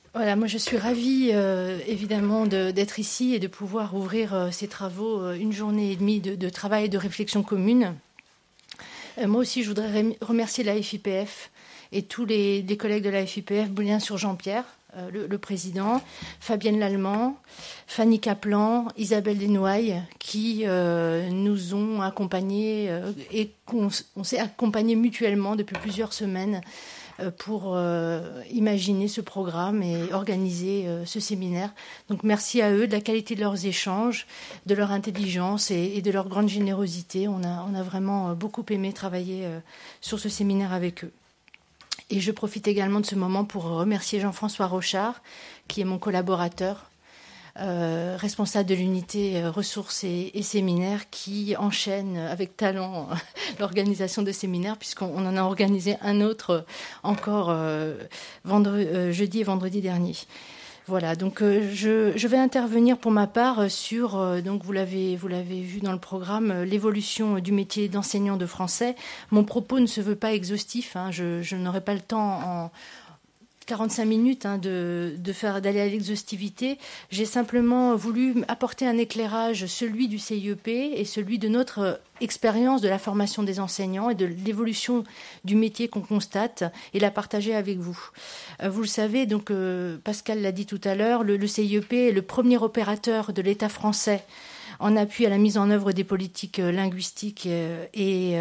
Voilà, moi je suis ravie évidemment d'être ici et de pouvoir ouvrir ces travaux, une journée et demie de travail et de réflexion commune. Moi aussi je voudrais remercier la FIPF et tous les collègues de la FIPF, Boulien-sur-Jean-Pierre, le président, Fabienne Lallemand, Fanny Kaplan, Isabelle Desnoailles, qui nous ont accompagnés et on s'est accompagnés mutuellement depuis plusieurs semaines pour imaginer ce programme et organiser ce séminaire. Donc merci à eux de la qualité de leurs échanges, de leur intelligence et de leur grande générosité. On a vraiment beaucoup aimé travailler sur ce séminaire avec eux. Et je profite également de ce moment pour remercier Jean-François Rochard, qui est mon collaborateur, responsable de l'unité ressources et séminaires, qui enchaîne avec talent l'organisation de séminaires, puisqu'on en a organisé un autre encore jeudi et vendredi dernier. Voilà, donc je vais intervenir pour ma part sur, donc vous l'avez vu dans le programme, l'évolution du métier d'enseignant de français. Mon propos ne se veut pas exhaustif, hein, je n'aurai pas le temps en 45 minutes d'aller à l'exhaustivité. J'ai simplement voulu apporter un éclairage, celui du CIEP et celui de notre expérience de la formation des enseignants et de l'évolution du métier qu'on constate et la partager avec vous. Vous le savez, donc Pascal l'a dit tout à l'heure, le CIEP est le premier opérateur de l'État français en appui à la mise en œuvre des politiques linguistiques et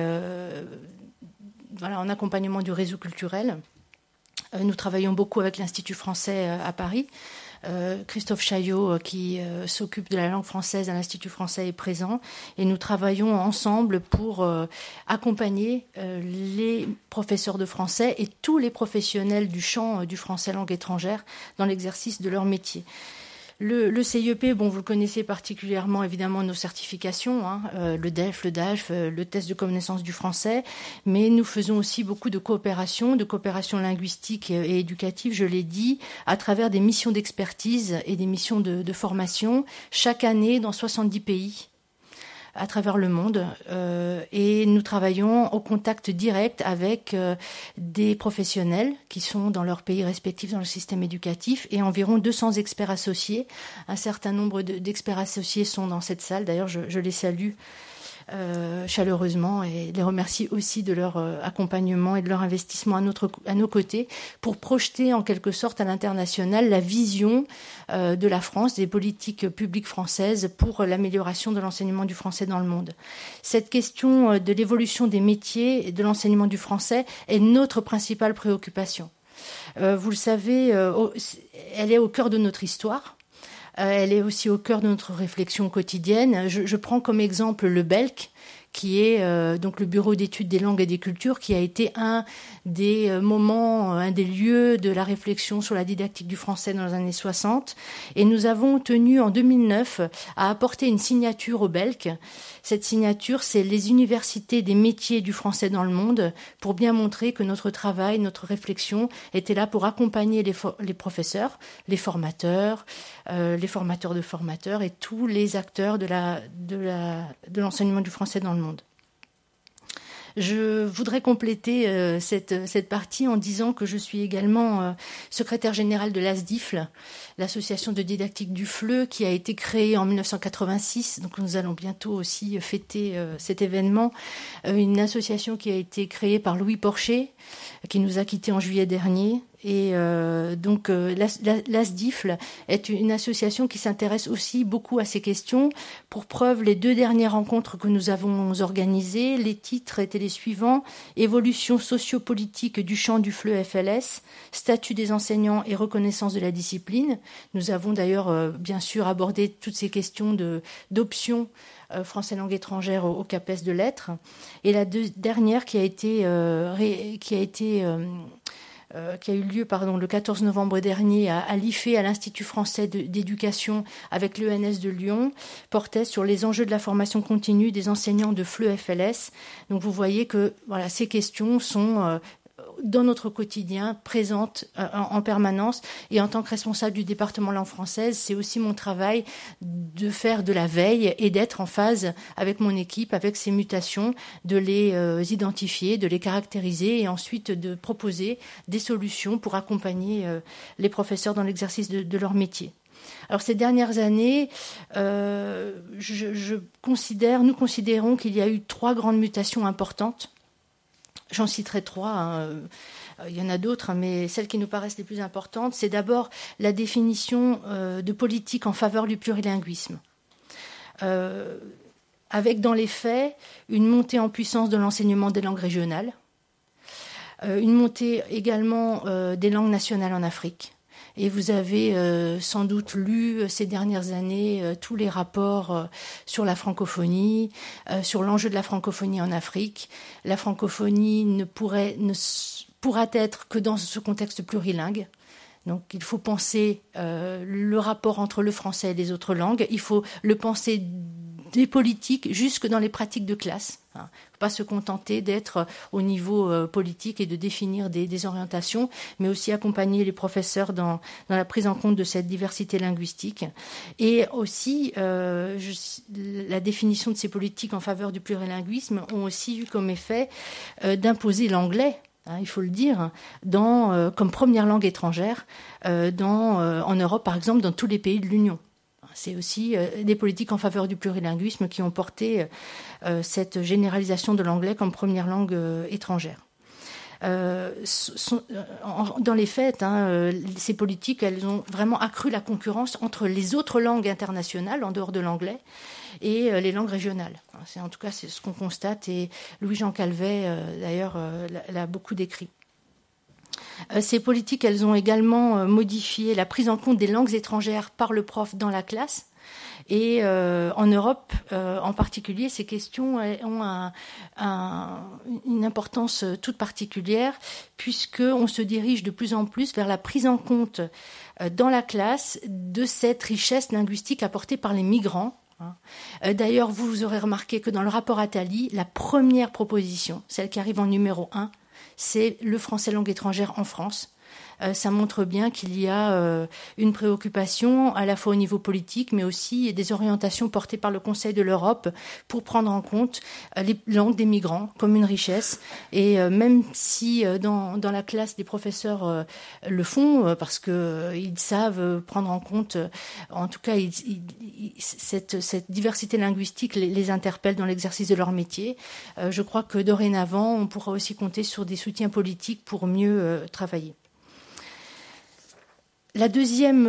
en accompagnement du réseau culturel. Nous travaillons beaucoup avec l'Institut français à Paris. Christophe Chaillot, qui s'occupe de la langue française à l'Institut français, est présent. Et nous travaillons ensemble pour accompagner les professeurs de français et tous les professionnels du champ du français langue étrangère dans l'exercice de leur métier. Le CIEP, bon, vous le connaissez particulièrement, évidemment, nos certifications, le DELF, le DALF, le test de connaissance du français, mais nous faisons aussi beaucoup de coopération linguistique et éducative, je l'ai dit, à travers des missions d'expertise et des missions de formation, chaque année dans 70 pays. À travers le monde et nous travaillons au contact direct avec des professionnels qui sont dans leur pays respectif dans le système éducatif et environ 200 experts associés. Un certain nombre d'experts associés sont dans cette salle. D'ailleurs, je les salue chaleureusement et les remercie aussi de leur accompagnement et de leur investissement à nos côtés pour projeter en quelque sorte à l'international la vision de la France, des politiques publiques françaises pour l'amélioration de l'enseignement du français dans le monde. Cette question de l'évolution des métiers et de l'enseignement du français est notre principale préoccupation. Vous le savez, elle est au cœur de notre histoire. Elle est aussi au cœur de notre réflexion quotidienne. Je prends comme exemple le BELC, qui est donc le Bureau d'études des langues et des cultures, qui a été un des moments, un des lieux de la réflexion sur la didactique du français dans les années 60. Et nous avons tenu en 2009 à apporter une signature au BELC. Cette signature, c'est les universités des métiers du français dans le monde, pour bien montrer que notre travail, notre réflexion était là pour accompagner les professeurs, les formateurs de formateurs et tous les acteurs de l'enseignement du français dans le monde. Je voudrais compléter cette partie en disant que je suis également secrétaire générale de l'ASDIFL, l'association de didactique du FLE, qui a été créée en 1986. Donc nous allons bientôt aussi fêter cet événement. Une association qui a été créée par Louis Porcher, qui nous a quittés en juillet dernier. Et donc l'ASDIFL est une association qui s'intéresse aussi beaucoup à ces questions. Pour preuve, les 2 dernières rencontres que nous avons organisées, les titres étaient les suivants: évolution sociopolitique du champ du FLE FLS, statut des enseignants et reconnaissance de la discipline. Nous avons d'ailleurs bien sûr abordé toutes ces questions d'options français langue étrangère au CAPES de lettres. Et la dernière qui a eu lieu le 14 novembre dernier à l'IFE, à l'Institut français d'éducation, avec l'ENS de Lyon, portait sur les enjeux de la formation continue des enseignants de FLE FLS. Donc vous voyez que ces questions sont dans notre quotidien, présente en permanence. Et en tant que responsable du département langue française, c'est aussi mon travail de faire de la veille et d'être en phase avec mon équipe, avec ces mutations, de les identifier, de les caractériser et ensuite de proposer des solutions pour accompagner les professeurs dans l'exercice de leur métier. Alors ces dernières années, nous considérons qu'il y a eu 3 grandes mutations importantes. J'en citerai 3, hein. Il y en a d'autres, mais celles qui nous paraissent les plus importantes, c'est d'abord la définition de politique en faveur du plurilinguisme. Avec dans les faits une montée en puissance de l'enseignement des langues régionales, une montée également des langues nationales en Afrique. Et vous avez sans doute lu ces dernières années tous les rapports sur la francophonie, sur l'enjeu de la francophonie en Afrique. La francophonie ne pourra être que dans ce contexte plurilingue. Donc il faut penser le rapport entre le français et les autres langues. Il faut le penser des politiques jusque dans les pratiques de classe. Il ne faut pas se contenter d'être au niveau politique et de définir des orientations, mais aussi accompagner les professeurs dans la prise en compte de cette diversité linguistique. Et aussi, la définition de ces politiques en faveur du plurilinguisme ont aussi eu comme effet d'imposer l'anglais, il faut le dire, comme première langue étrangère en Europe, par exemple, dans tous les pays de l'Union. C'est aussi des politiques en faveur du plurilinguisme qui ont porté cette généralisation de l'anglais comme première langue étrangère. Dans les faits, ces politiques, elles ont vraiment accru la concurrence entre les autres langues internationales, en dehors de l'anglais, et les langues régionales. En tout cas, c'est ce qu'on constate, et Louis-Jean Calvet, d'ailleurs, l'a beaucoup décrit. Ces politiques, elles ont également modifié la prise en compte des langues étrangères par le prof dans la classe. Et en Europe, en particulier, ces questions ont une importance toute particulière, puisqu'on se dirige de plus en plus vers la prise en compte dans la classe de cette richesse linguistique apportée par les migrants. D'ailleurs, vous aurez remarqué que dans le rapport Attali, la première proposition, celle qui arrive en numéro 1, c'est le français langue étrangère en France. Ça montre bien qu'il y a une préoccupation à la fois au niveau politique, mais aussi des orientations portées par le Conseil de l'Europe pour prendre en compte les langues des migrants comme une richesse. Et même si dans la classe, des professeurs le font parce qu'ils savent prendre en compte, en tout cas, cette diversité linguistique les interpelle dans l'exercice de leur métier. Je crois que dorénavant, on pourra aussi compter sur des soutiens politiques pour mieux travailler. La deuxième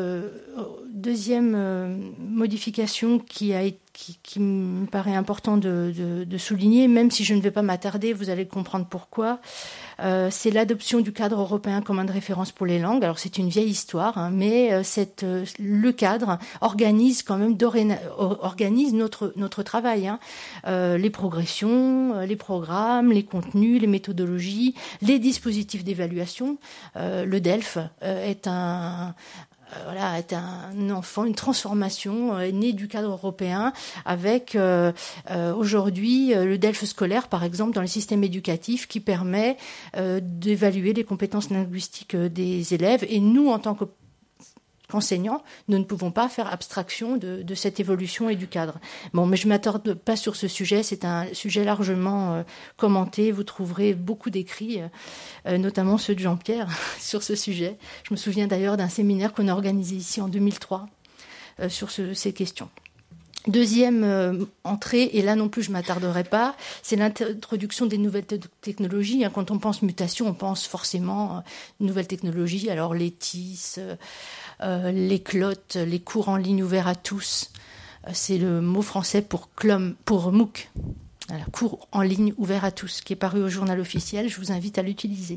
modification qui me paraît important de souligner, même si je ne vais pas m'attarder, vous allez comprendre pourquoi, c'est l'adoption du cadre européen commun de référence pour les langues. Alors c'est une vieille histoire, mais le cadre organise quand même organise notre travail, les progressions, les programmes, les contenus, les méthodologies, les dispositifs d'évaluation. Le DELF est un enfant, une transformation née du cadre européen avec aujourd'hui le DELF scolaire, par exemple, dans le système éducatif qui permet d'évaluer les compétences linguistiques des élèves. Et nous, en tant qu'enseignants, nous ne pouvons pas faire abstraction de cette évolution et du cadre. Bon, mais je ne m'attarde pas sur ce sujet, c'est un sujet largement commenté, vous trouverez beaucoup d'écrits, notamment ceux de Jean-Pierre, sur ce sujet. Je me souviens d'ailleurs d'un séminaire qu'on a organisé ici en 2003 sur ces questions. Deuxième entrée, et là non plus je ne m'attarderai pas, c'est l'introduction des nouvelles technologies. Quand on pense mutation, on pense forcément nouvelles technologies. Alors les TIS, les CLOT, les cours en ligne ouverts à tous, c'est le mot français pour MOOC, voilà, cours en ligne ouverts à tous, qui est paru au journal officiel. Je vous invite à l'utiliser.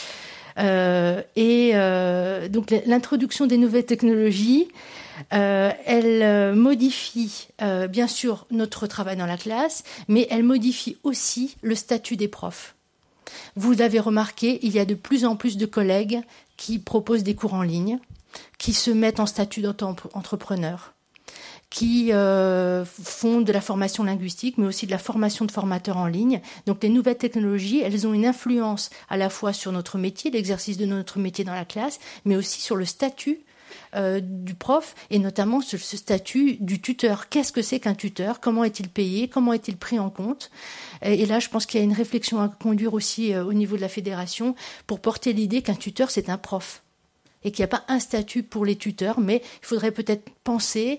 Donc l'introduction des nouvelles technologies, elle modifie bien sûr notre travail dans la classe, mais elle modifie aussi le statut des profs. Vous l'avez remarqué, il y a de plus en plus de collègues qui proposent des cours en ligne, qui se mettent en statut d'auto-entrepreneur. qui font de la formation linguistique, mais aussi de la formation de formateurs en ligne. Donc les nouvelles technologies, elles ont une influence à la fois sur notre métier, l'exercice de notre métier dans la classe, mais aussi sur le statut du prof, et notamment sur ce statut du tuteur. Qu'est-ce que c'est qu'un tuteur? Comment est-il payé? Comment est-il pris en compte? Et là, je pense qu'il y a une réflexion à conduire aussi au niveau de la fédération pour porter l'idée qu'un tuteur, c'est un prof. Et qu'il n'y a pas un statut pour les tuteurs, mais il faudrait peut-être penser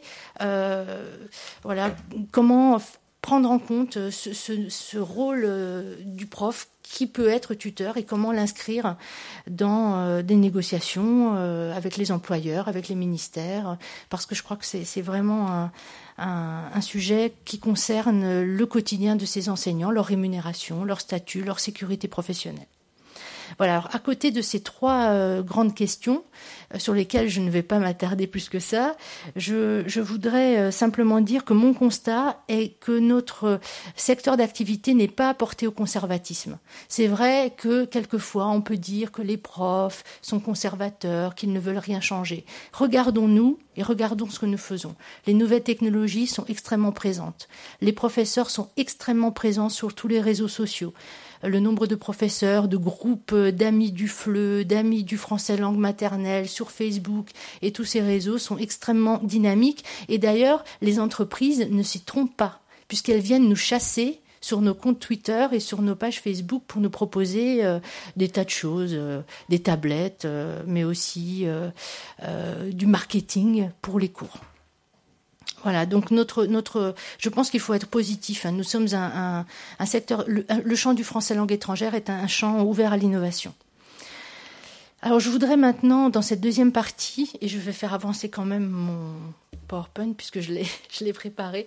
comment prendre en compte ce rôle du prof qui peut être tuteur et comment l'inscrire dans des négociations avec les employeurs, avec les ministères, parce que je crois que c'est vraiment un sujet qui concerne le quotidien de ces enseignants, leur rémunération, leur statut, leur sécurité professionnelle. Voilà, alors à côté de ces trois grandes questions sur lesquelles je ne vais pas m'attarder plus que ça, je voudrais simplement dire que mon constat est que notre secteur d'activité n'est pas porté au conservatisme. C'est vrai que quelquefois on peut dire que les profs sont conservateurs, qu'ils ne veulent rien changer. Regardons-nous et regardons ce que nous faisons. Les nouvelles technologies sont extrêmement présentes. Les professeurs sont extrêmement présents sur tous les réseaux sociaux. Le nombre de professeurs, de groupes d'amis du FLE, d'amis du français langue maternelle sur Facebook et tous ces réseaux sont extrêmement dynamiques. Et d'ailleurs, les entreprises ne s'y trompent pas, puisqu'elles viennent nous chasser sur nos comptes Twitter et sur nos pages Facebook pour nous proposer des tas de choses, des tablettes, mais aussi du marketing pour les cours. Voilà, donc je pense qu'il faut être positif. Nous sommes un secteur, le champ du français langue étrangère est un champ ouvert à l'innovation. Alors je voudrais maintenant, dans cette deuxième partie, et je vais faire avancer quand même mon PowerPoint puisque je l'ai préparé,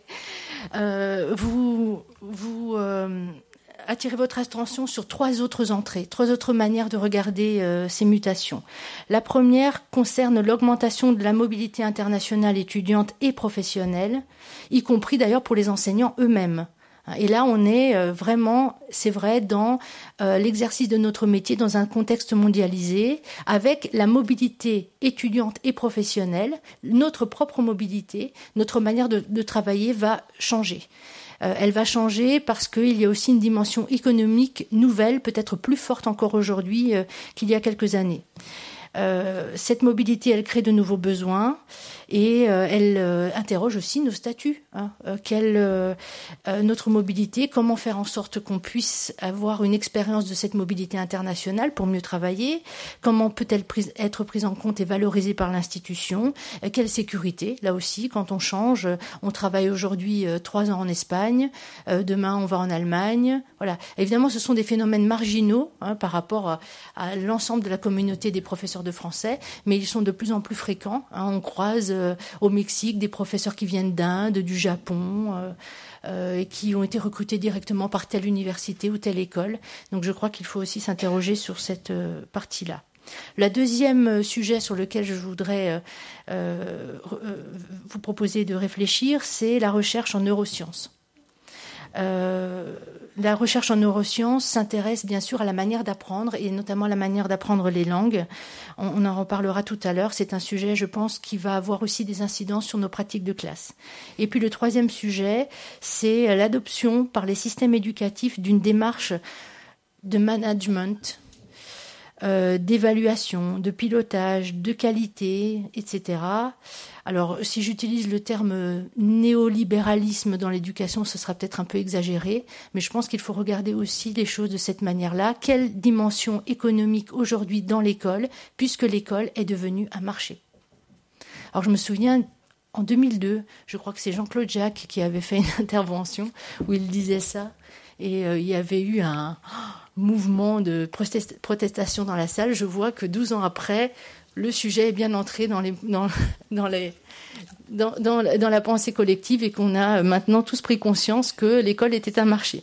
vous attirer votre attention sur trois autres manières de regarder ces mutations. La première concerne l'augmentation de la mobilité internationale étudiante et professionnelle, y compris d'ailleurs pour les enseignants eux-mêmes. Et là, on est vraiment, c'est vrai, dans l'exercice de notre métier dans un contexte mondialisé, avec la mobilité étudiante et professionnelle, notre propre mobilité, notre manière de travailler va changer. Elle va changer parce qu'il y a aussi une dimension économique nouvelle, peut-être plus forte encore aujourd'hui qu'il y a quelques années. Cette mobilité, elle crée de nouveaux besoins et elle interroge aussi nos statuts. Notre mobilité, comment faire en sorte qu'on puisse avoir une expérience de cette mobilité internationale pour mieux travailler, comment peut-elle être prise en compte et valorisée par l'institution, quelle sécurité, là aussi, quand on change, on travaille aujourd'hui 3 ans en Espagne, demain on va en Allemagne. Voilà. Évidemment, ce sont des phénomènes marginaux par rapport à l'ensemble de la communauté des professeurs de français, mais ils sont de plus en plus fréquents. On croise au Mexique des professeurs qui viennent d'Inde, du Japon, et qui ont été recrutés directement par telle université ou telle école. Donc je crois qu'il faut aussi s'interroger sur cette partie-là. Le deuxième sujet sur lequel je voudrais vous proposer de réfléchir, c'est la recherche en neurosciences. La recherche en neurosciences s'intéresse bien sûr à la manière d'apprendre et notamment à la manière d'apprendre les langues. On en reparlera tout à l'heure. C'est un sujet, je pense, qui va avoir aussi des incidences sur nos pratiques de classe. Et puis le troisième sujet, c'est l'adoption par les systèmes éducatifs d'une démarche de management, d'évaluation, de pilotage, de qualité, etc. Alors, si j'utilise le terme néolibéralisme dans l'éducation, ce sera peut-être un peu exagéré, mais je pense qu'il faut regarder aussi les choses de cette manière-là. Quelle dimension économique aujourd'hui dans l'école, puisque l'école est devenue un marché? Alors, je me souviens, en 2002, je crois que c'est Jean-Claude Jacques qui avait fait une intervention où il disait ça, et il y avait eu un mouvement de protestation dans la salle. Je vois que 12 ans après, le sujet est bien entré dans la pensée collective et qu'on a maintenant tous pris conscience que l'école était un marché.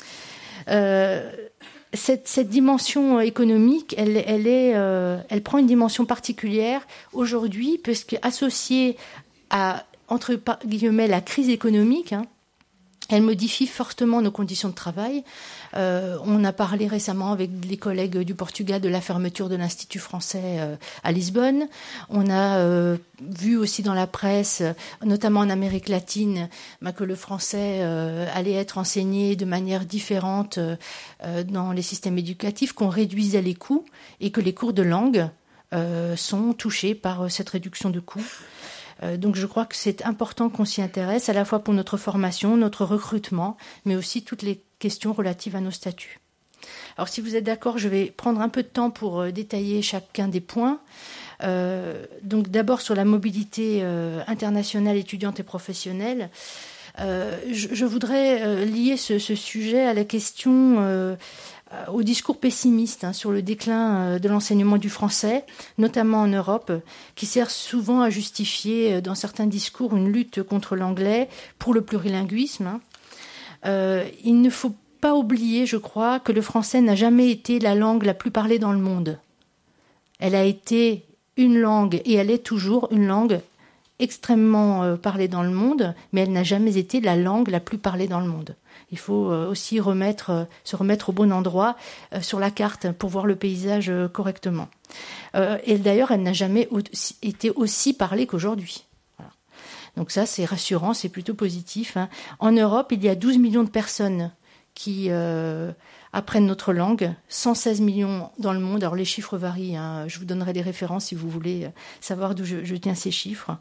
Cette dimension économique, elle prend une dimension particulière aujourd'hui, puisque associée à, entre guillemets, la crise économique, Elle modifie fortement nos conditions de travail. On a parlé récemment avec les collègues du Portugal de la fermeture de l'Institut français à Lisbonne. On a vu aussi dans la presse, notamment en Amérique latine, que le français allait être enseigné de manière différente dans les systèmes éducatifs, qu'on réduisait les coûts et que les cours de langue sont touchés par cette réduction de coûts. Donc je crois que c'est important qu'on s'y intéresse, à la fois pour notre formation, notre recrutement, mais aussi toutes les questions relatives à nos statuts. Alors si vous êtes d'accord, je vais prendre un peu de temps pour détailler chacun des points. Donc d'abord sur la mobilité internationale étudiante et professionnelle. Je voudrais lier ce sujet à la question au discours pessimiste sur le déclin de l'enseignement du français, notamment en Europe, qui sert souvent à justifier dans certains discours une lutte contre l'anglais pour le plurilinguisme. Il ne faut pas oublier, je crois, que le français n'a jamais été la langue la plus parlée dans le monde. Elle a été une langue, et elle est toujours une langue extrêmement parlée dans le monde, mais elle n'a jamais été la langue la plus parlée dans le monde. Il faut aussi se remettre au bon endroit sur la carte pour voir le paysage correctement. Et d'ailleurs, elle n'a jamais été aussi parlée qu'aujourd'hui. Voilà. Donc ça, c'est rassurant, c'est plutôt positif. En Europe, il y a 12 millions de personnes qui apprennent notre langue, 116 millions dans le monde. Alors les chiffres varient, je vous donnerai des références si vous voulez savoir d'où je tiens ces chiffres.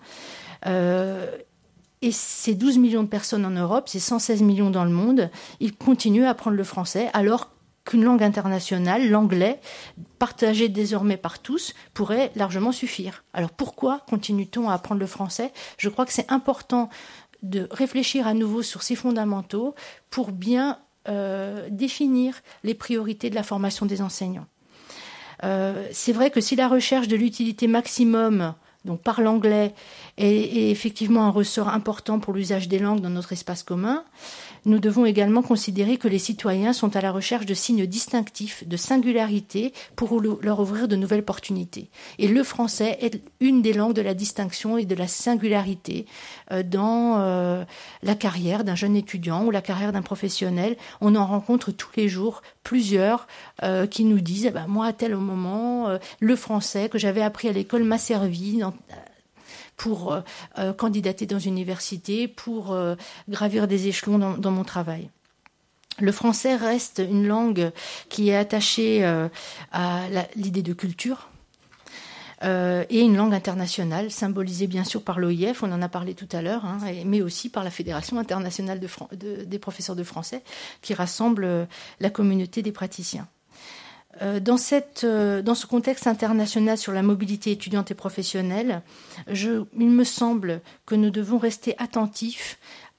Et ces 12 millions de personnes en Europe, ces 116 millions dans le monde, ils continuent à apprendre le français alors qu'une langue internationale, l'anglais, partagé désormais par tous, pourrait largement suffire. Alors pourquoi continue-t-on à apprendre le français ? Je crois que c'est important de réfléchir à nouveau sur ces fondamentaux pour bien définir les priorités de la formation des enseignants. C'est vrai que si la recherche de l'utilité maximum, donc par l'anglais, est effectivement un ressort important pour l'usage des langues dans notre espace commun, nous devons également considérer que les citoyens sont à la recherche de signes distinctifs, de singularité, pour leur ouvrir de nouvelles opportunités. Et le français est une des langues de la distinction et de la singularité dans la carrière d'un jeune étudiant ou la carrière d'un professionnel. On en rencontre tous les jours plusieurs qui nous disent moi, à tel moment, le français que j'avais appris à l'école m'a servi pour candidater dans une université, pour gravir des échelons dans mon travail. Le français reste une langue qui est attachée à l'idée de culture et une langue internationale, symbolisée bien sûr par l'OIF, on en a parlé tout à l'heure, mais aussi par la Fédération internationale des professeurs de français, qui rassemble la communauté des praticiens. Dans ce contexte international sur la mobilité étudiante et professionnelle, il me semble que nous devons rester attentifs.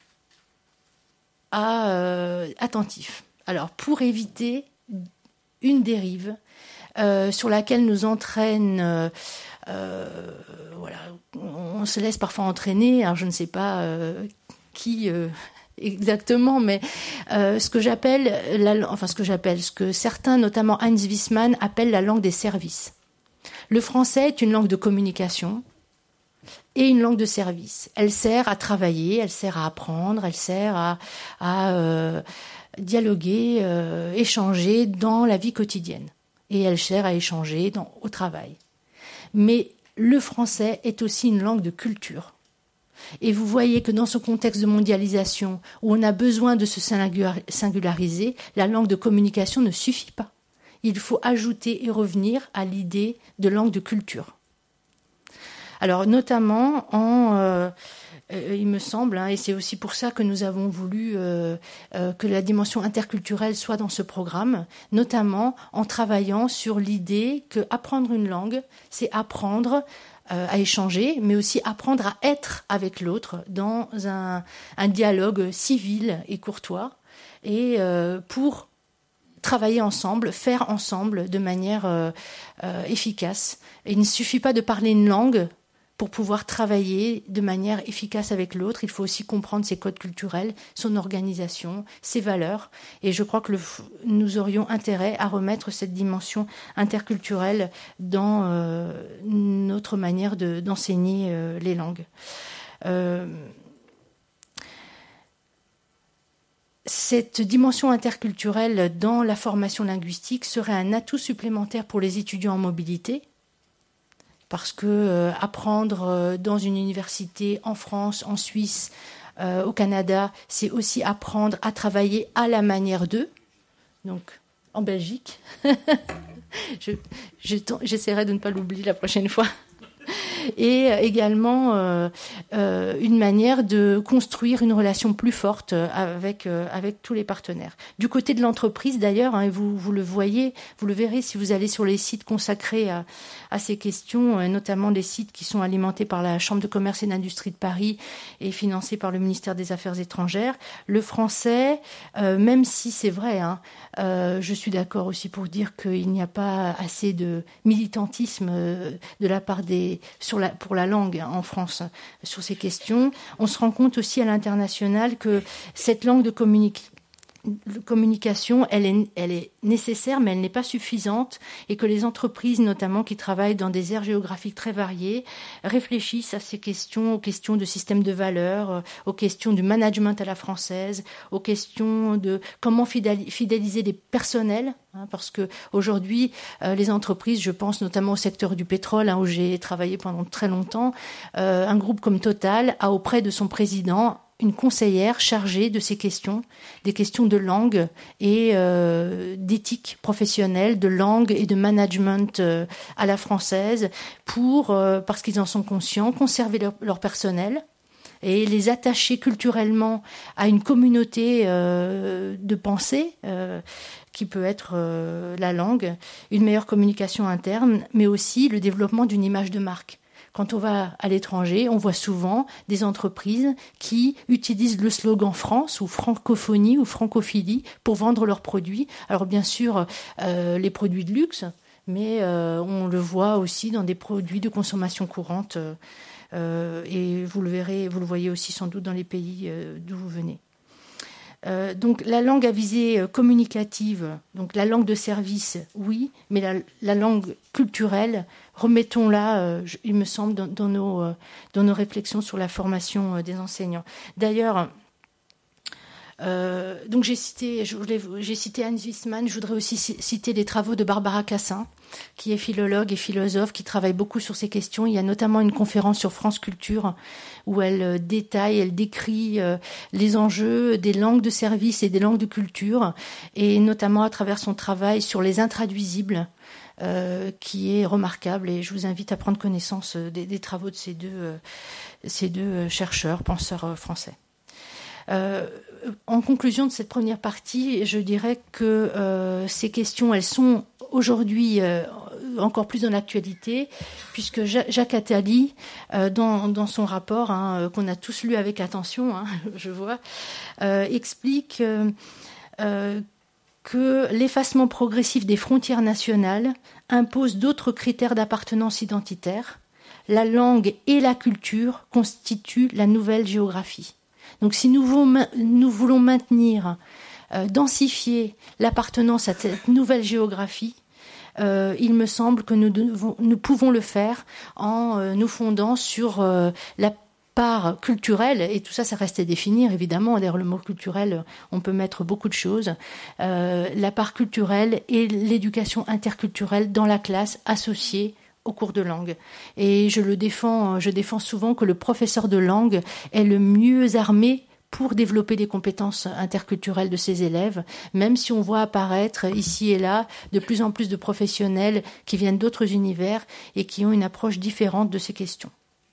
Alors, pour éviter une dérive sur laquelle nous entraîne, on se laisse parfois entraîner, alors je ne sais pas qui... exactement, mais ce que certains, notamment Heinz Wiesmann, appellent la langue des services. Le français est une langue de communication et une langue de service. Elle sert à travailler, elle sert à apprendre, elle sert à dialoguer, échanger dans la vie quotidienne. Et elle sert à échanger au travail. Mais le français est aussi une langue de culture. Et vous voyez que dans ce contexte de mondialisation, où on a besoin de se singulariser, la langue de communication ne suffit pas. Il faut ajouter et revenir à l'idée de langue de culture. Alors notamment il me semble, et c'est aussi pour ça que nous avons voulu que la dimension interculturelle soit dans ce programme, notamment en travaillant sur l'idée que apprendre une langue, c'est apprendre à échanger, mais aussi apprendre à être avec l'autre dans un dialogue civil et courtois, et pour travailler ensemble, faire ensemble de manière efficace. Et il ne suffit pas de parler une langue pour pouvoir travailler de manière efficace avec l'autre. Il faut aussi comprendre ses codes culturels, son organisation, ses valeurs. Et je crois que nous aurions intérêt à remettre cette dimension interculturelle dans notre manière d'enseigner les langues. cette dimension interculturelle dans la formation linguistique serait un atout supplémentaire pour les étudiants en mobilité, parce que apprendre dans une université en France, en Suisse, au Canada, c'est aussi apprendre à travailler à la manière d'eux, donc en Belgique. J'essaierai de ne pas l'oublier la prochaine fois. Et également une manière de construire une relation plus forte avec tous les partenaires. Du côté de l'entreprise d'ailleurs, hein, vous le voyez, vous le verrez si vous allez sur les sites consacrés à ces questions, notamment les sites qui sont alimentés par la Chambre de commerce et d'industrie de Paris et financés par le ministère des Affaires étrangères. Le français, même si c'est vrai, hein, je suis d'accord aussi pour dire qu'il n'y a pas assez de militantisme de la part pour la langue en France sur ces questions. On se rend compte aussi à l'international que cette langue de communication, elle est nécessaire, mais elle n'est pas suffisante, et que les entreprises, notamment qui travaillent dans des aires géographiques très variées, réfléchissent à ces questions, aux questions de système de valeurs, aux questions du management à la française, aux questions de comment fidéliser les personnels, hein, parce que aujourd'hui, les entreprises, je pense notamment au secteur du pétrole, hein, où j'ai travaillé pendant très longtemps, un groupe comme Total a auprès de son président une conseillère chargée de ces questions, des questions de langue et d'éthique professionnelle, de langue et de management à la française, parce qu'ils en sont conscients, conserver leur personnel et les attacher culturellement à une communauté de pensée qui peut être la langue, une meilleure communication interne, mais aussi le développement d'une image de marque. Quand on va à l'étranger, on voit souvent des entreprises qui utilisent le slogan France ou francophonie ou francophilie pour vendre leurs produits. Alors bien sûr, les produits de luxe, mais on le voit aussi dans des produits de consommation courante. Et vous le verrez, vous le voyez aussi sans doute dans les pays d'où vous venez. Donc la langue à visée communicative, donc la langue de service, oui, mais la langue culturelle, remettons-la, il me semble, dans nos réflexions sur la formation des enseignants. D'ailleurs, donc j'ai cité Hans Wiesmann, je voudrais aussi citer les travaux de Barbara Cassin, qui est philologue et philosophe, qui travaille beaucoup sur ces questions. Il y a notamment une conférence sur France Culture où elle décrit les enjeux des langues de service et des langues de culture, et notamment à travers son travail sur les intraduisibles, qui est remarquable, et je vous invite à prendre connaissance des travaux de ces deux chercheurs, penseurs français. En conclusion de cette première partie, je dirais que ces questions, elles sont aujourd'hui encore plus dans l'actualité, puisque Jacques Attali, dans son rapport, hein, qu'on a tous lu avec attention, hein, je vois, explique que l'effacement progressif des frontières nationales impose d'autres critères d'appartenance identitaire. La langue et la culture constituent la nouvelle géographie. Donc si nous voulons maintenir, densifier l'appartenance à cette nouvelle géographie, il me semble que nous pouvons le faire en nous fondant sur la part culturelle, et tout ça reste à définir évidemment, derrière le mot culturel on peut mettre beaucoup de choses, la part culturelle et l'éducation interculturelle dans la classe associée au cours de langue. Et je défends souvent que le professeur de langue est le mieux armé pour développer les compétences interculturelles de ses élèves, même si on voit apparaître ici et là de plus en plus de professionnels qui viennent d'autres univers et qui ont une approche différente de ces questions.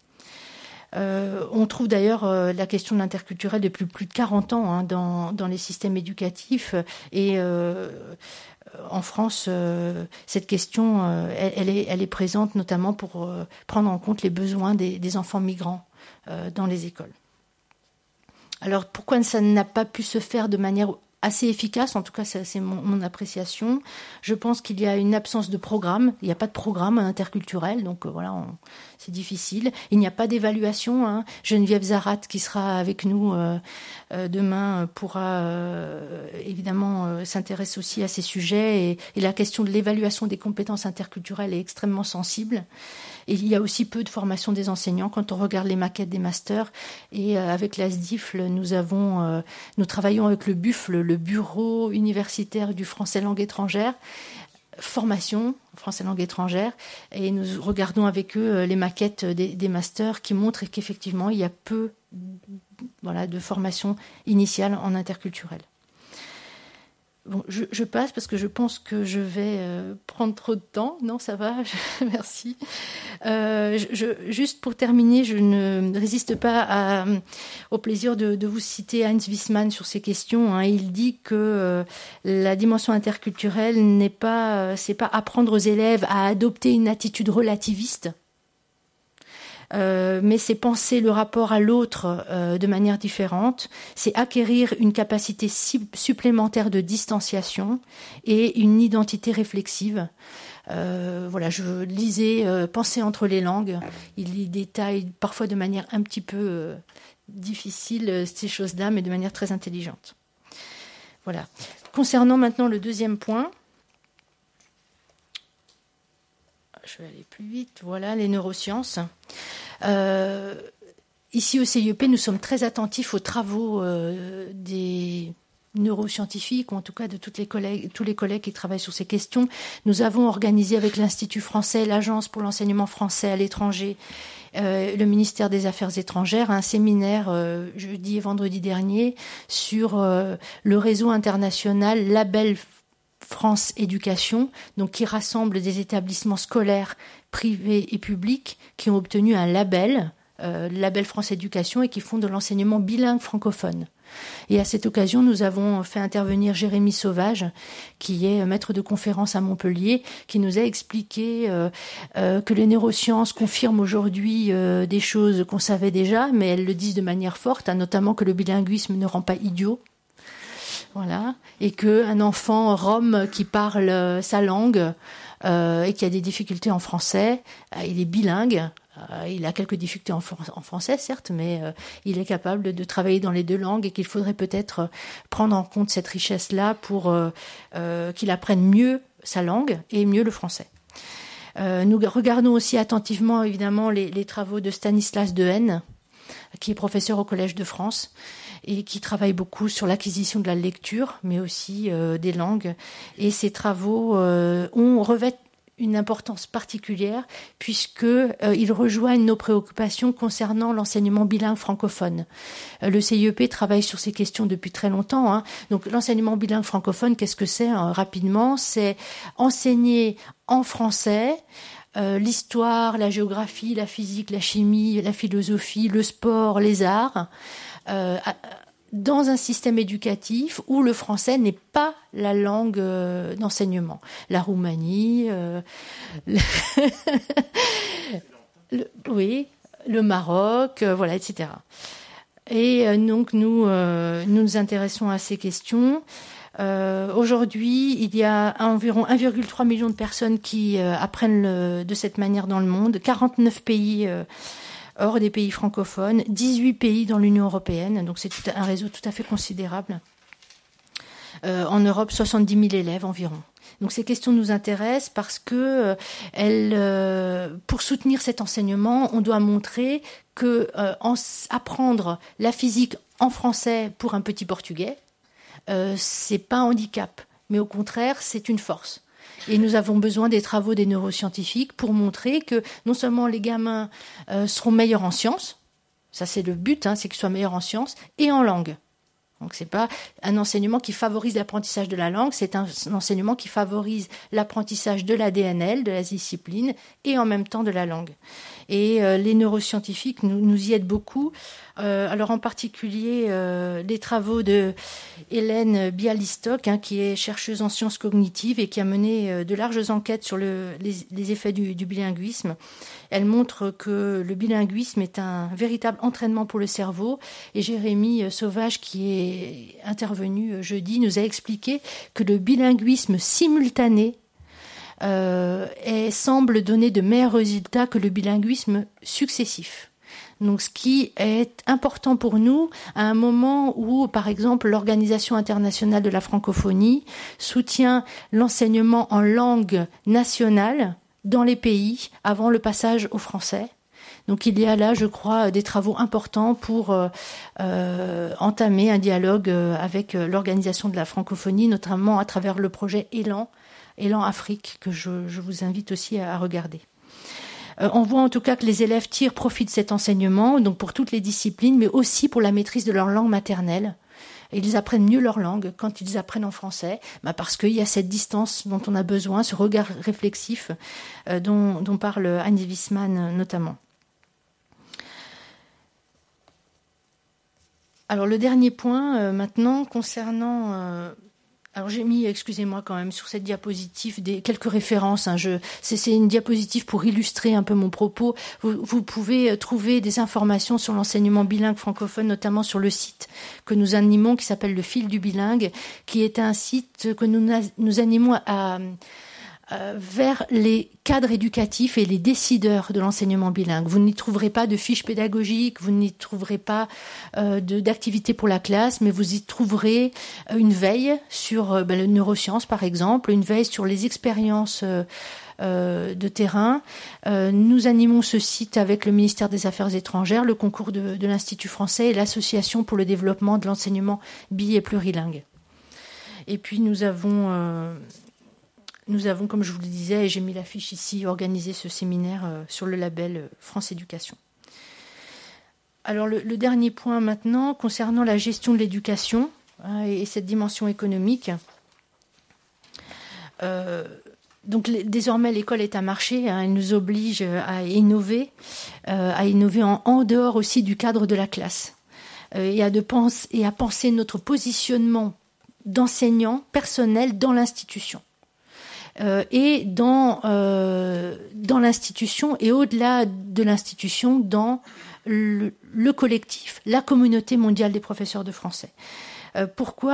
On trouve d'ailleurs la question de l'interculturel depuis plus de 40 ans, hein, dans les systèmes éducatifs, et en France, cette question, elle est présente notamment pour prendre en compte les besoins des enfants migrants dans les écoles. Alors pourquoi ça n'a pas pu se faire de manière assez efficace, en tout cas c'est mon appréciation. Je pense qu'il y a une absence de programme, il n'y a pas de programme interculturel, donc voilà, c'est difficile. Il n'y a pas d'évaluation, hein. Geneviève Zarat, qui sera avec nous demain, pourra évidemment s'intéresser aussi à ces sujets, et la question de l'évaluation des compétences interculturelles est extrêmement sensible. Et il y a aussi peu de formation des enseignants quand on regarde les maquettes des masters. Et avec la SDIFL, nous travaillons avec le BUFL, le Bureau universitaire du français langue étrangère, formation français langue étrangère, et nous regardons avec eux les maquettes des masters qui montrent qu'effectivement il y a peu de formation initiale en interculturel. Bon, je passe parce que je pense que je vais prendre trop de temps. Non, ça va, merci. Juste pour terminer, je ne résiste pas au plaisir de vous citer Heinz Wiesmann sur ces questions, hein. Il dit que la dimension interculturelle c'est pas apprendre aux élèves à adopter une attitude relativiste, mais c'est penser le rapport à l'autre de manière différente, c'est acquérir une capacité supplémentaire de distanciation et une identité réflexive. Je lisais Penser entre les langues. Il y détaille parfois de manière un petit peu difficile ces choses-là, mais de manière très intelligente. Voilà. Concernant maintenant le deuxième point, je vais aller plus vite. Voilà, les neurosciences. Ici au CIEP, nous sommes très attentifs aux travaux des neuroscientifiques, ou en tout cas de tous les collègues qui travaillent sur ces questions. Nous avons organisé avec l'Institut français, l'Agence pour l'enseignement français à l'étranger, le ministère des Affaires étrangères, un séminaire jeudi et vendredi dernier sur le réseau international Label France Éducation, donc qui rassemble des établissements scolaires privés et publics qui ont obtenu un label, label France Éducation, et qui font de l'enseignement bilingue francophone. Et à cette occasion, nous avons fait intervenir Jérémy Sauvage, qui est maître de conférence à Montpellier, qui nous a expliqué que les neurosciences confirment aujourd'hui des choses qu'on savait déjà, mais elles le disent de manière forte, hein, notamment que le bilinguisme ne rend pas idiot. Voilà, et qu'un enfant rom qui parle sa langue et qui a des difficultés en français, il est bilingue. Il a quelques difficultés en français, certes, mais il est capable de travailler dans les deux langues, et qu'il faudrait peut-être prendre en compte cette richesse-là pour qu'il apprenne mieux sa langue et mieux le français. Nous regardons aussi attentivement, évidemment, les travaux de Stanislas Dehaene, qui est professeur au Collège de France, et qui travaille beaucoup sur l'acquisition de la lecture, mais aussi des langues. Et ces travaux revêtent une importance particulière, puisqu'ils rejoignent nos préoccupations concernant l'enseignement bilingue francophone. Le CIEP travaille sur ces questions depuis très longtemps, hein. Donc l'enseignement bilingue francophone, qu'est-ce que c'est, hein, rapidement ? C'est enseigner en français l'histoire, la géographie, la physique, la chimie, la philosophie, le sport, les arts, dans un système éducatif où le français n'est pas la langue d'enseignement. La Roumanie, le Maroc, voilà, etc. Et donc nous nous intéressons à ces questions. Aujourd'hui, il y a environ 1,3 million de personnes qui apprennent de cette manière dans le monde, 49 pays hors des pays francophones, 18 pays dans l'Union européenne, donc c'est un réseau tout à fait considérable. En Europe, 70 000 élèves environ. Donc ces questions nous intéressent parce que pour soutenir cet enseignement, on doit montrer que apprendre la physique en français pour un petit portugais, c'est pas un handicap, mais au contraire, c'est une force. Et nous avons besoin des travaux des neuroscientifiques pour montrer que non seulement les gamins seront meilleurs en sciences, ça c'est le but, hein, c'est qu'ils soient meilleurs en sciences, et en langue. Donc c'est pas un enseignement qui favorise l'apprentissage de la langue, c'est un enseignement qui favorise l'apprentissage de la DNL, de la discipline, et en même temps de la langue. Et les neuroscientifiques nous y aident beaucoup. Alors en particulier les travaux de Hélène Bialystok, hein, qui est chercheuse en sciences cognitives et qui a mené de larges enquêtes sur les effets du bilinguisme. Elle montre que le bilinguisme est un véritable entraînement pour le cerveau. Et Jérémy Sauvage, qui est est intervenu jeudi, nous a expliqué que le bilinguisme simultané semble donner de meilleurs résultats que le bilinguisme successif. Donc, ce qui est important pour nous, à un moment où, par exemple, l'Organisation internationale de la francophonie soutient l'enseignement en langue nationale dans les pays avant le passage au français. Donc, il y a là, je crois, des travaux importants pour entamer un dialogue avec l'Organisation de la francophonie, notamment à travers le projet Élan Afrique, que je vous invite aussi à regarder. On voit en tout cas que les élèves tirent profit de cet enseignement, donc pour toutes les disciplines, mais aussi pour la maîtrise de leur langue maternelle. Et ils apprennent mieux leur langue quand ils apprennent en français, parce qu'il y a cette distance dont on a besoin, ce regard réflexif dont parle Annie Wiesmann notamment. Alors le dernier point maintenant concernant... Alors j'ai mis, excusez-moi quand même, sur cette diapositive quelques références. C'est une diapositive pour illustrer un peu mon propos. Vous pouvez trouver des informations sur l'enseignement bilingue francophone, notamment sur le site que nous animons, qui s'appelle Le Fil du Bilingue, qui est un site que nous animons vers les cadres éducatifs et les décideurs de l'enseignement bilingue. Vous n'y trouverez pas de fiches pédagogiques, vous n'y trouverez pas d'activités pour la classe, mais vous y trouverez une veille sur les neurosciences, par exemple, une veille sur les expériences de terrain. Nous animons ce site avec le ministère des Affaires étrangères, le concours de l'Institut français et l'Association pour le développement de l'enseignement bi- et plurilingue. Et puis nous avons, comme je vous le disais, et j'ai mis l'affiche ici, organisé ce séminaire sur le label France Éducation. Alors le dernier point maintenant, concernant la gestion de l'éducation et cette dimension économique. Donc désormais l'école est un marché, elle nous oblige à innover en dehors aussi du cadre de la classe et à penser notre positionnement d'enseignant personnel dans l'institution. Et dans l'institution et au-delà de l'institution, dans le collectif, la communauté mondiale des professeurs de français. Pourquoi ?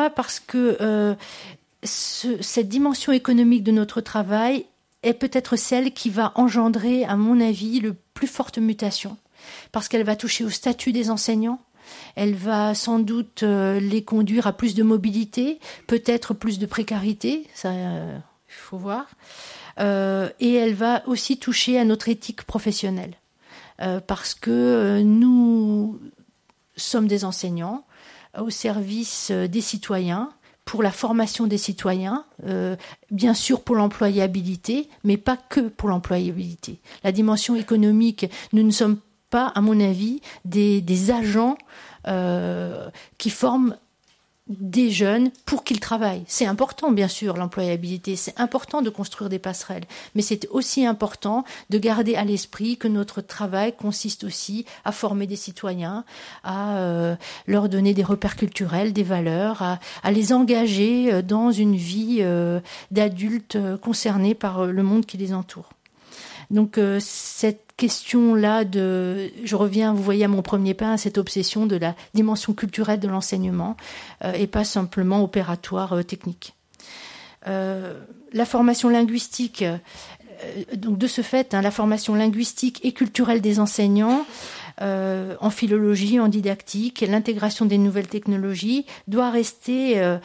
Parce que cette dimension économique de notre travail est peut-être celle qui va engendrer, à mon avis, le plus forte mutation, parce qu'elle va toucher au statut des enseignants. Elle va sans doute les conduire à plus de mobilité, peut-être plus de précarité, ça... il faut voir, et elle va aussi toucher à notre éthique professionnelle, parce que nous sommes des enseignants au service des citoyens, pour la formation des citoyens, bien sûr pour l'employabilité, mais pas que pour l'employabilité. La dimension économique, nous ne sommes pas, à mon avis, des agents qui forment des jeunes pour qu'ils travaillent. C'est important, bien sûr, l'employabilité, c'est important de construire des passerelles, mais c'est aussi important de garder à l'esprit que notre travail consiste aussi à former des citoyens, à leur donner des repères culturels, des valeurs, à les engager dans une vie d'adultes concernés par le monde qui les entoure. Donc cette question-là je reviens, vous voyez à mon premier point, à cette obsession de la dimension culturelle de l'enseignement et pas simplement opératoire technique. La formation linguistique, donc de ce fait, la formation linguistique et culturelle des enseignants en philologie, en didactique, l'intégration des nouvelles technologies doivent rester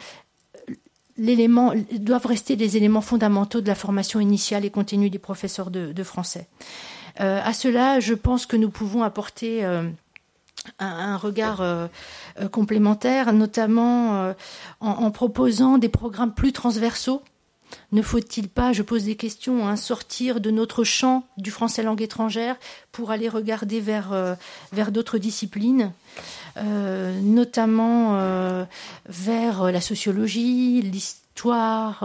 les éléments fondamentaux de la formation initiale et continue des professeurs de français. À cela, je pense que nous pouvons apporter un regard complémentaire, notamment en proposant des programmes plus transversaux. Ne faut-il pas, je pose des questions, sortir de notre champ du français langue étrangère pour aller regarder vers d'autres disciplines, notamment vers la sociologie, l'histoire,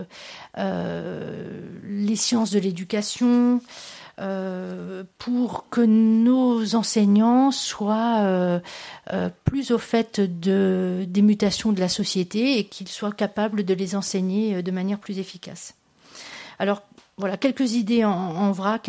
les sciences de l'éducation, pour que nos enseignants soient plus au fait des mutations de la société et qu'ils soient capables de les enseigner de manière plus efficace. Alors Voilà, quelques idées en vrac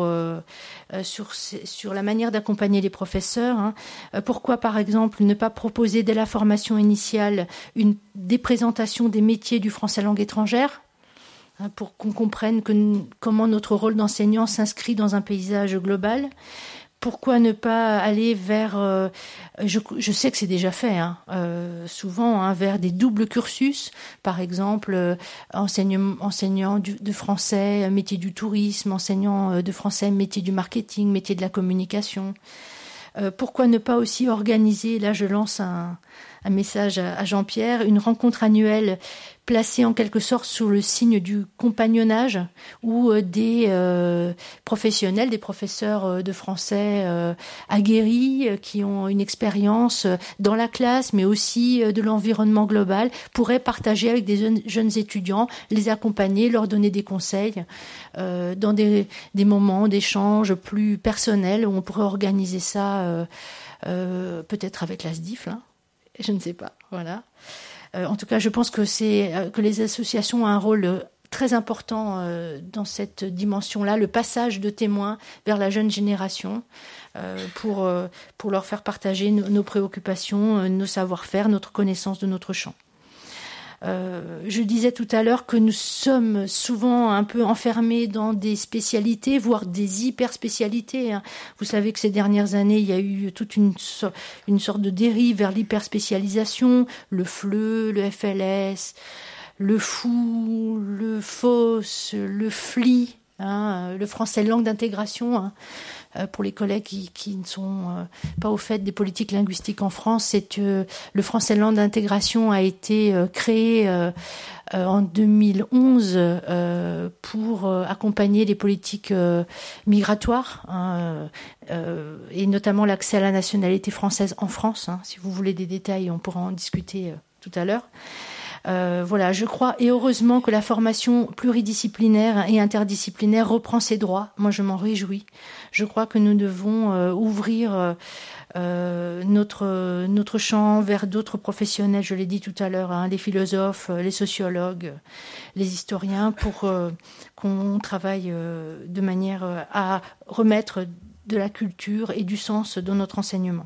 sur la manière d'accompagner les professeurs. Pourquoi, par exemple, ne pas proposer dès la formation initiale des présentations des métiers du français langue étrangère, pour qu'on comprenne comment notre rôle d'enseignant s'inscrit dans un paysage global. Pourquoi ne pas aller vers, je sais que c'est déjà fait, souvent, vers des doubles cursus, par exemple, enseignant de français, métier du tourisme, enseignant de français, métier du marketing, métier de la communication. Pourquoi ne pas aussi organiser, là je lance un message à Jean-Pierre, une rencontre annuelle placée en quelque sorte sous le signe du compagnonnage, où des professionnels, des professeurs de français aguerris, qui ont une expérience dans la classe, mais aussi de l'environnement global, pourraient partager avec des jeunes étudiants, les accompagner, leur donner des conseils, dans des moments d'échange plus personnels, où on pourrait organiser ça peut-être avec la SDIF, là. Je ne sais pas, voilà. En tout cas, je pense que les associations ont un rôle très important dans cette dimension-là, le passage de témoins vers la jeune génération, pour leur faire partager nos préoccupations, nos savoir-faire, notre connaissance de notre champ. Je disais tout à l'heure que nous sommes souvent un peu enfermés dans des spécialités, voire des hyperspécialités. Vous savez que ces dernières années, il y a eu toute une sorte de dérive vers l'hyperspécialisation, le FLE, le FLS, le FOU, le FOS, le FLI, le français langue d'intégration. Pour les collègues qui ne sont pas au fait des politiques linguistiques en France, c'est que le français langue d'intégration a été créé en 2011 pour accompagner les politiques migratoires, et notamment l'accès à la nationalité française en France. Si vous voulez des détails, on pourra en discuter tout à l'heure. Voilà, je crois, et heureusement, que la formation pluridisciplinaire et interdisciplinaire reprend ses droits. Moi, je m'en réjouis. Je crois que nous devons ouvrir notre champ vers d'autres professionnels, je l'ai dit tout à l'heure, les philosophes, les sociologues, les historiens, pour qu'on travaille de manière à remettre de la culture et du sens dans notre enseignement.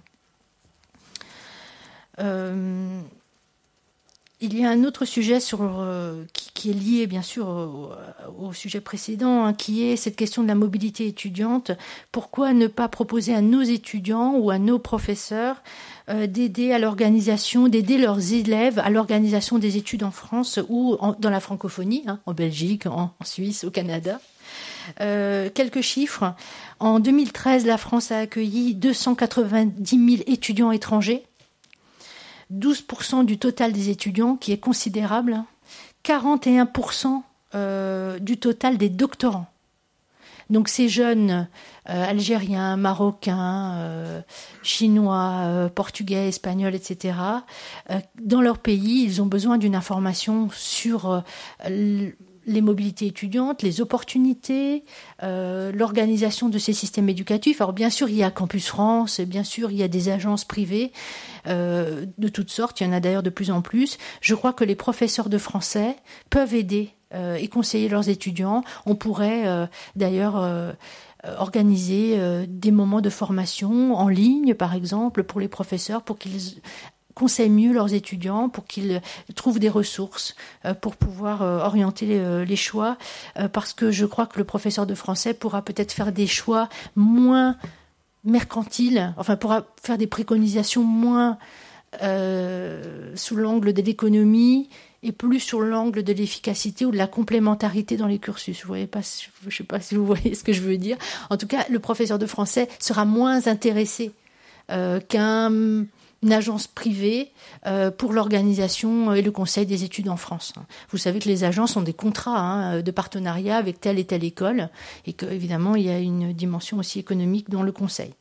Il y a un autre sujet qui est lié bien sûr au sujet précédent, qui est cette question de la mobilité étudiante. Pourquoi ne pas proposer à nos étudiants ou à nos professeurs d'aider à l'organisation, d'aider leurs élèves à l'organisation des études en France ou dans la francophonie, en Belgique, en Suisse, au Canada. Quelques chiffres. En 2013, la France a accueilli 290 000 étudiants étrangers. 12% du total des étudiants, qui est considérable, 41% du total des doctorants. Donc ces jeunes algériens, marocains, chinois, portugais, espagnols, etc., dans leur pays, ils ont besoin d'une information sur les mobilités étudiantes, les opportunités, l'organisation de ces systèmes éducatifs. Alors bien sûr, il y a Campus France, bien sûr, il y a des agences privées de toutes sortes, il y en a d'ailleurs de plus en plus. Je crois que les professeurs de français peuvent aider et conseiller leurs étudiants. On pourrait d'ailleurs organiser des moments de formation en ligne, par exemple, pour les professeurs, pour qu'ils conseillent mieux leurs étudiants, pour qu'ils trouvent des ressources pour pouvoir orienter les choix, parce que je crois que le professeur de français pourra peut-être faire des choix moins mercantiles, enfin pourra faire des préconisations moins sous l'angle de l'économie et plus sur l'angle de l'efficacité ou de la complémentarité dans les cursus. Vous voyez pas, je ne sais pas si vous voyez ce que je veux dire. En tout cas, le professeur de français sera moins intéressé qu'une agence privée pour l'organisation et le conseil des études en France. Vous savez que les agences ont des contrats de partenariat avec telle et telle école et qu'évidemment, il y a une dimension aussi économique dans le conseil.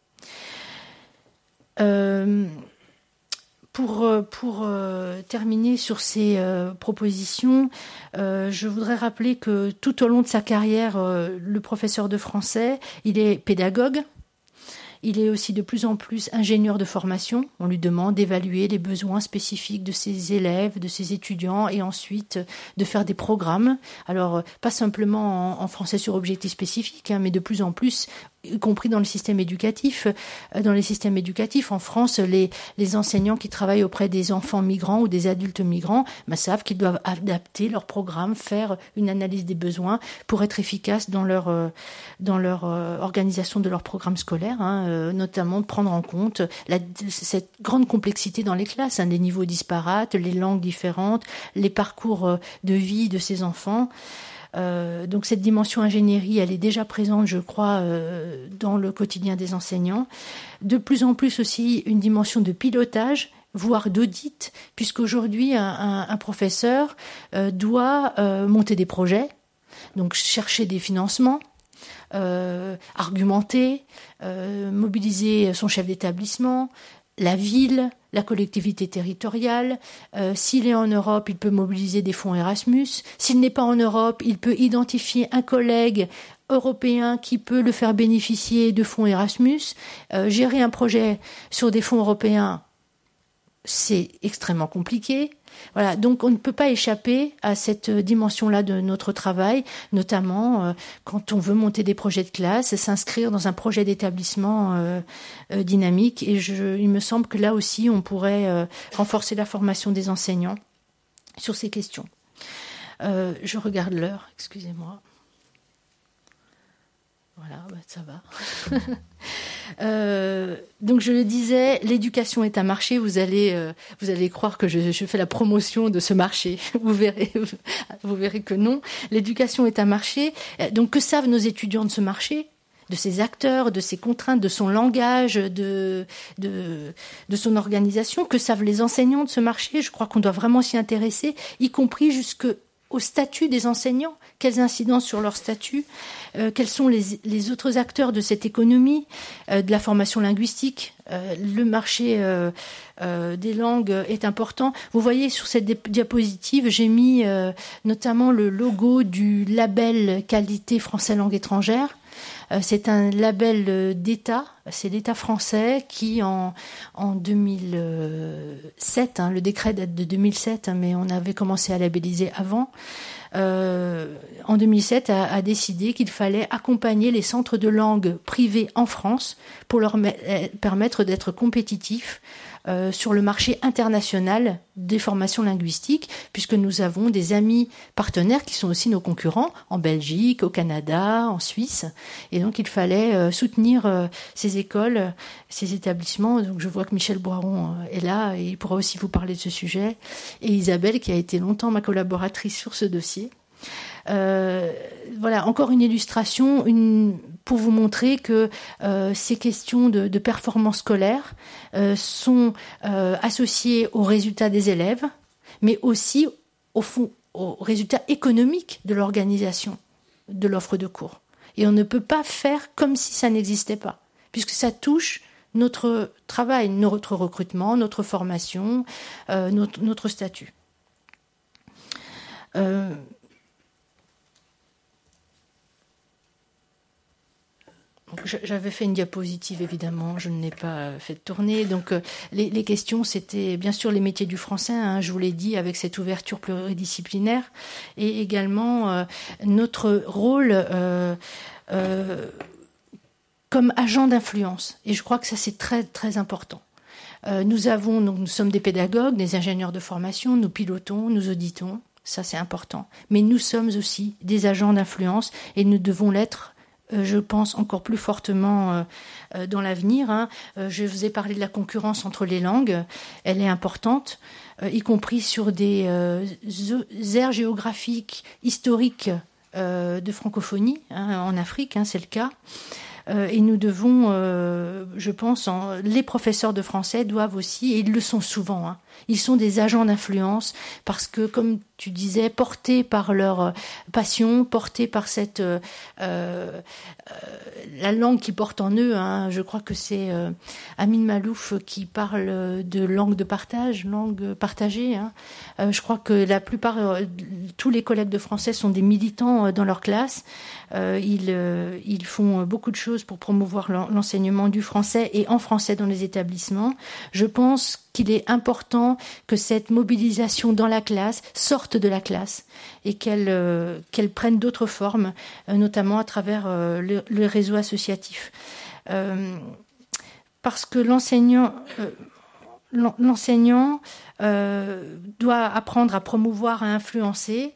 Pour terminer sur ces propositions, je voudrais rappeler que tout au long de sa carrière, le professeur de français, il est pédagogue. Il est aussi de plus en plus ingénieur de formation. On lui demande d'évaluer les besoins spécifiques de ses élèves, de ses étudiants, et ensuite de faire des programmes. Alors, pas simplement en français sur objectifs spécifiques, mais de plus en plus, y compris dans le système éducatif. Dans les systèmes éducatifs en France, les enseignants qui travaillent auprès des enfants migrants ou des adultes migrants savent qu'ils doivent adapter leur programme, faire une analyse des besoins pour être efficaces dans leur organisation de leur programme scolaire, notamment prendre en compte cette grande complexité dans les classes, les niveaux disparates, les langues différentes, les parcours de vie de ces enfants. Donc cette dimension ingénierie, elle est déjà présente, je crois, dans le quotidien des enseignants. De plus en plus aussi une dimension de pilotage, voire d'audit, puisqu'aujourd'hui un professeur doit monter des projets, donc chercher des financements, argumenter, mobiliser son chef d'établissement, la ville, la collectivité territoriale. S'il est en Europe, il peut mobiliser des fonds Erasmus. S'il n'est pas en Europe, il peut identifier un collègue européen qui peut le faire bénéficier de fonds Erasmus. Gérer un projet sur des fonds européens, c'est extrêmement compliqué. Voilà, donc on ne peut pas échapper à cette dimension-là de notre travail, notamment quand on veut monter des projets de classe, s'inscrire dans un projet d'établissement dynamique. Et il me semble que là aussi, on pourrait renforcer la formation des enseignants sur ces questions. Je regarde l'heure, excusez-moi. Voilà, ça va. Donc je le disais, l'éducation est un marché. Vous allez croire que je fais la promotion de ce marché. Vous verrez que non. L'éducation est un marché. Donc que savent nos étudiants de ce marché, de ses acteurs, de ses contraintes, de son langage, de son organisation? Que savent les enseignants de ce marché? Je crois qu'on doit vraiment s'y intéresser, y compris jusqu'au statut des enseignants. Quelles incidences sur leur statut? Quels sont les autres acteurs de cette économie, de la formation linguistique? Le marché des langues est important. Vous voyez sur cette diapositive, j'ai mis notamment le logo du label qualité français langue étrangère. C'est un label d'État, c'est l'État français qui en 2007, le décret date de 2007, mais on avait commencé à labelliser avant, en 2007 a décidé qu'il fallait accompagner les centres de langue privés en France pour leur permettre d'être compétitifs sur le marché international des formations linguistiques, puisque nous avons des amis partenaires qui sont aussi nos concurrents en Belgique, au Canada, en Suisse, et donc il fallait soutenir ces écoles, ces établissements. Donc je vois que Michel Boiron est là et il pourra aussi vous parler de ce sujet, et Isabelle qui a été longtemps ma collaboratrice sur ce dossier. Voilà, encore une illustration pour vous montrer que ces questions de performance scolaire sont associées aux résultats des élèves, mais aussi aux résultats économiques de l'organisation de l'offre de cours. Et on ne peut pas faire comme si ça n'existait pas, puisque ça touche notre travail, notre recrutement, notre formation, notre statut. J'avais fait une diapositive, évidemment, je ne l'ai pas fait tourner. Donc, les questions, c'était bien sûr les métiers du français, je vous l'ai dit, avec cette ouverture pluridisciplinaire, et également notre rôle comme agent d'influence. Et je crois que ça, c'est très, très important. Nous sommes des pédagogues, des ingénieurs de formation, nous pilotons, nous auditons, ça c'est important. Mais nous sommes aussi des agents d'influence et nous devons l'être, je pense, encore plus fortement dans l'avenir. Je vous ai parlé de la concurrence entre les langues. Elle est importante, y compris sur des aires géographiques, historiques de francophonie. En Afrique, c'est le cas. Et nous devons, je pense, les professeurs de français doivent aussi, et ils le sont souvent, ils sont des agents d'influence parce que, comme tu disais, portés par leur passion, portés par cette la langue qu'ils portent en eux. Hein. Je crois que c'est Amin Malouf qui parle de langue de partage, langue partagée. Hein. Je crois que la plupart, tous les collègues de français sont des militants dans leur classe. Ils font beaucoup de choses pour promouvoir l'enseignement du français et en français dans les établissements. Je pense qu'il est important que cette mobilisation dans la classe sorte de la classe et qu'elle prenne d'autres formes, notamment à travers le réseau associatif. Parce que l'enseignant doit apprendre à promouvoir, à influencer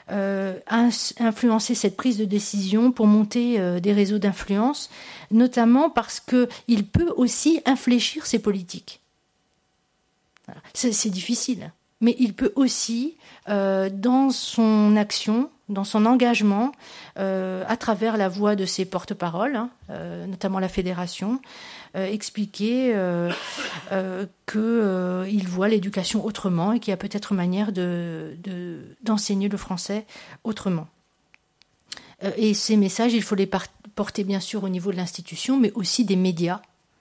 cette prise de décision pour monter des réseaux d'influence, notamment parce qu'il peut aussi infléchir ses politiques. Voilà. C'est difficile, mais il peut aussi, dans son action, dans son engagement, à travers la voix de ses porte-paroles, notamment la fédération, expliquer qu'il voit l'éducation autrement et qu'il y a peut-être manière d'enseigner le français autrement. Et ces messages, il faut les porter bien sûr au niveau de l'institution, mais aussi des médias.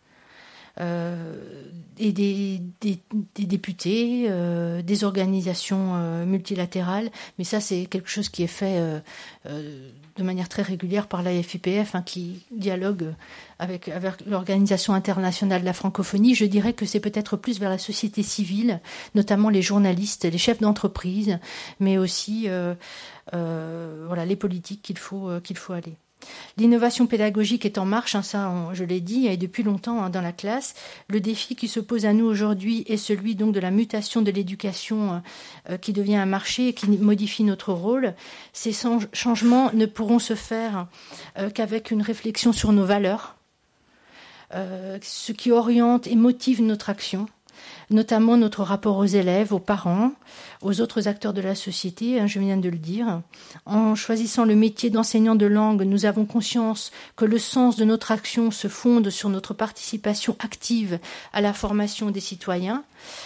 Et des députés, des organisations multilatérales, mais ça c'est quelque chose qui est fait de manière très régulière par l'AFUPF, qui dialogue avec l'Organisation internationale de la francophonie. Je dirais que c'est peut-être plus vers la société civile, notamment les journalistes, les chefs d'entreprise, mais aussi les politiques qu'il faut aller. L'innovation pédagogique est en marche, je l'ai dit, et depuis longtemps dans la classe. Le défi qui se pose à nous aujourd'hui est celui donc de la mutation de l'éducation qui devient un marché et qui modifie notre rôle. Ces changements ne pourront se faire qu'avec une réflexion sur nos valeurs, ce qui oriente et motive notre action, notamment notre rapport aux élèves, aux parents, aux autres acteurs de la société, je viens de le dire. En choisissant le métier d'enseignant de langue, nous avons conscience que le sens de notre action se fonde sur notre participation active à la formation des citoyens.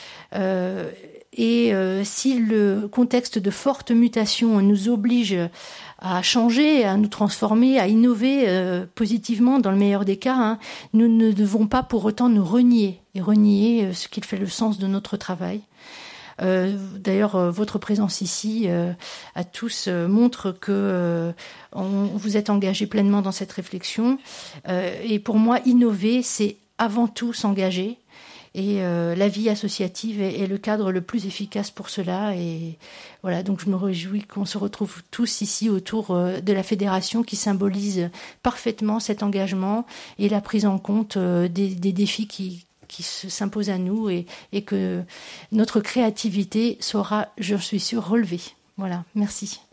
Si le contexte de forte mutation nous oblige à changer, à nous transformer, à innover positivement dans le meilleur des cas, nous ne devons pas pour autant nous renier ce qui fait le sens de notre travail. D'ailleurs, votre présence ici à tous montre que vous êtes engagés pleinement dans cette réflexion. Et pour moi, innover, c'est avant tout s'engager. Et la vie associative est le cadre le plus efficace pour cela. Et voilà, donc je me réjouis qu'on se retrouve tous ici autour de la fédération qui symbolise parfaitement cet engagement et la prise en compte des défis qui s'imposent à nous et que notre créativité sera, je suis sûre, relevée. Voilà, merci.